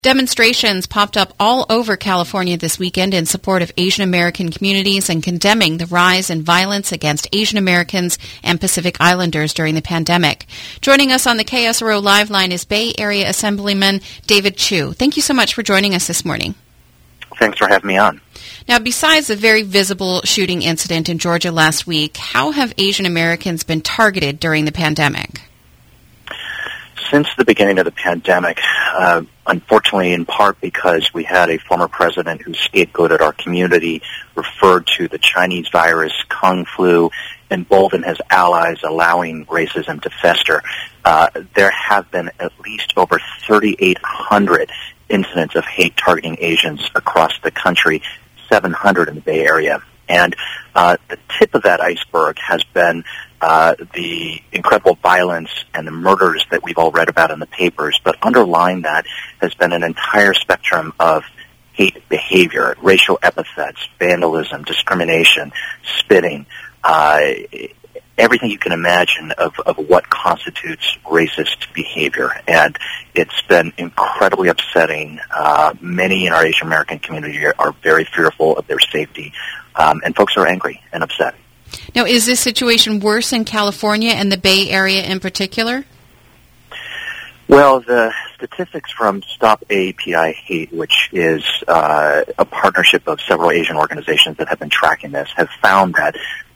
Demonstrations popped up all over California this weekend in support of Asian American communities and condemning the rise in violence against Asian Americans and Pacific Islanders during the pandemic. Joining us on the KSRO Live Line is Bay Area Assemblyman David Chiu. Thank you so much for joining us this morning. Thanks for having me on. Now, besides the very visible shooting incident in Georgia last week, how have Asian Americans been targeted during the pandemic? Since the beginning of the pandemic, unfortunately in part because we had a former president who scapegoated our community, referred to the Chinese virus, Kung Flu, emboldened his allies, allowing racism to fester, there have been at least over 3,800 incidents of hate targeting Asians across the country, 700 in the Bay Area. And the tip of that iceberg has been the incredible violence and the murders that we've all read about in the papers, but underlying that has been an entire spectrum of hate behavior, racial epithets, vandalism, discrimination, spitting, everything you can imagine of what constitutes racist behavior. And it's been incredibly upsetting. Many in our Asian American community are very fearful of their safety, and folks are angry and upset. Now, is this situation worse in California and the Bay Area in particular? Well, the statistics from Stop AAPI Hate, which is a partnership of several Asian organizations that have been tracking this, have found that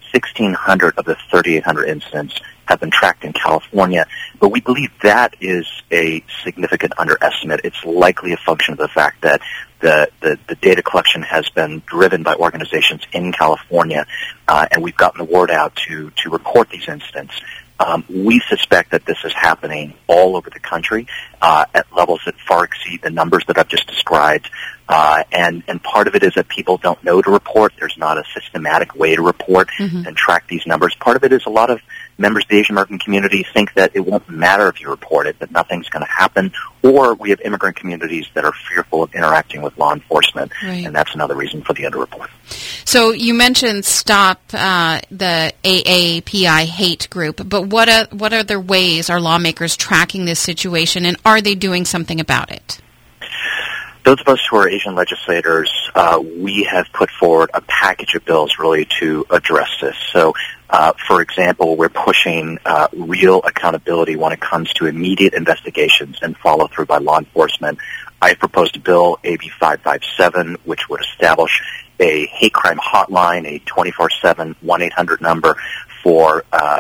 1,600 of the 3,800 incidents have been tracked in California, but we believe that is a significant underestimate. It's likely a function of the fact that the data collection has been driven by organizations in California, and we've gotten the word out to report these incidents. We suspect that this is happening all over the country at levels that far exceed the numbers that I've just described. And part of it is that people don't know to report. There's not a systematic way to report and track these numbers. Part of it is a lot of members of the Asian American community think that it won't matter if you report it, that nothing's going to happen. Or we have immigrant communities that are fearful of interacting with law enforcement, and that's another reason for the underreport. So you mentioned Stop the AAPI Hate group, but what other ways are lawmakers tracking this situation, and are they doing something about it? Those of us who are Asian legislators, we have put forward a package of bills really to address this. So, for example, we're pushing real accountability when it comes to immediate investigations and follow-through by law enforcement. I proposed a bill, AB 557, which would establish a hate crime hotline, a 24/7 1-800 number for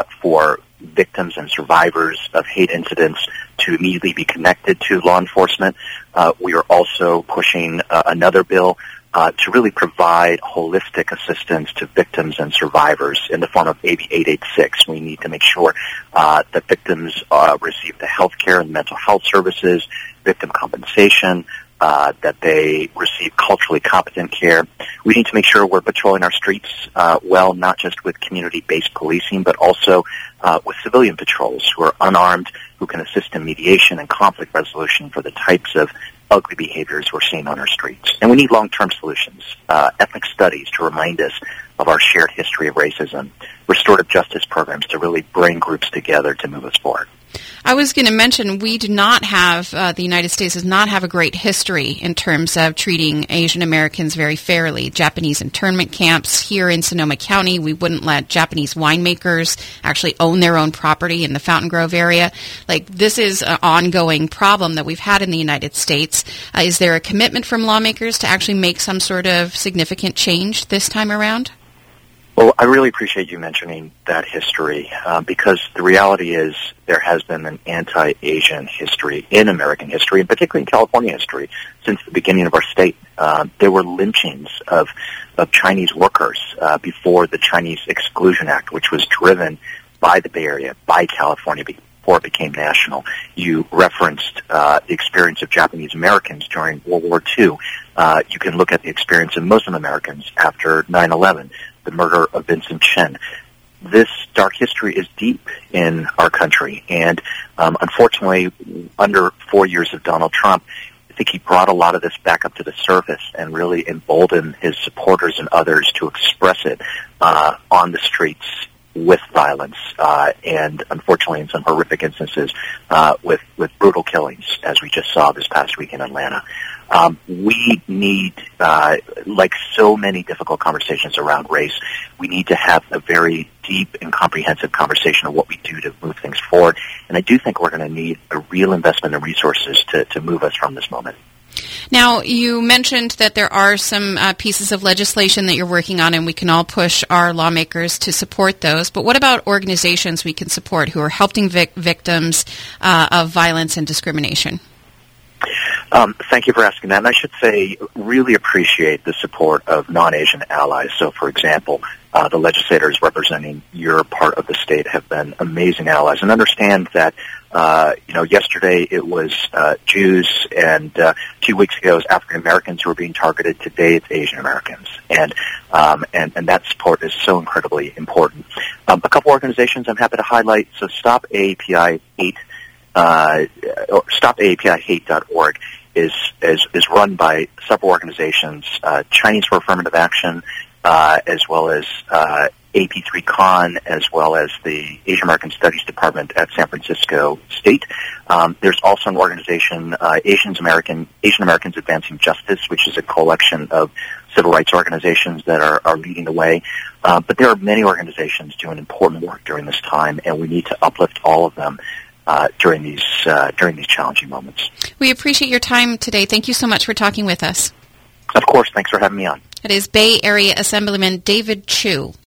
victims and survivors of hate incidents to immediately be connected to law enforcement. We are also pushing another bill to really provide holistic assistance to victims and survivors in the form of AB 886. We need to make sure that victims receive the health care and mental health services, victim compensation, that they receive culturally competent care. We need to make sure we're patrolling our streets well, not just with community-based policing, but also with civilian patrols who are unarmed, who can assist in mediation and conflict resolution for the types of ugly behaviors we're seeing on our streets. And we need long-term solutions, ethnic studies to remind us of our shared history of racism, restorative justice programs to really bring groups together to move us forward. I was going to mention we do not have, the United States does not have a great history in terms of treating Asian Americans very fairly. Japanese internment camps here in Sonoma County, we wouldn't let Japanese winemakers actually own their own property in the Fountain Grove area. Like, this is an ongoing problem that we've had in the United States. Is there a commitment from lawmakers to actually make some sort of significant change this time around? Well, I really appreciate you mentioning that history because the reality is there has been an anti-Asian history in American history, and particularly in California history, since the beginning of our state. There were lynchings of Chinese workers before the Chinese Exclusion Act, which was driven by the Bay Area, by California, before it became national. You referenced the experience of Japanese Americans during World War II. You can look at the experience of Muslim Americans after 9/11. The murder of Vincent Chin. This dark history is deep in our country, and unfortunately, under 4 years of Donald Trump, I think he brought a lot of this back up to the surface and really emboldened his supporters and others to express it on the streets with violence, and unfortunately in some horrific instances, with brutal killings, as we just saw this past week in Atlanta. We need, like so many difficult conversations around race, we need to have a very deep and comprehensive conversation of what we do to move things forward. And I do think we're going to need a real investment in resources to move us from this moment. Now, you mentioned that there are some pieces of legislation that you're working on, and we can all push our lawmakers to support those. But what about organizations we can support who are helping victims of violence and discrimination? Thank you for asking that. And I should say, really appreciate the support of non-Asian allies. So, for example, the legislators representing your part of the state have been amazing allies. And understand that, yesterday it was Jews, and 2 weeks ago it was African Americans who were being targeted. Today it's Asian Americans. And that support is so incredibly important. A couple organizations I'm happy to highlight. So Stop AAPI Hate. Or StopAAPIHate.org is run by several organizations, Chinese for Affirmative Action, as well as AP3Con, as well as the Asian American Studies Department at San Francisco State. There's also an organization, Asian Americans Advancing Justice, which is a collection of civil rights organizations that are leading the way. But there are many organizations doing important work during this time, and we need to uplift all of them during these challenging moments. We appreciate your time today. Thank you so much for talking with us. Of course. Thanks for having me on. It is Bay Area Assemblyman David Chiu.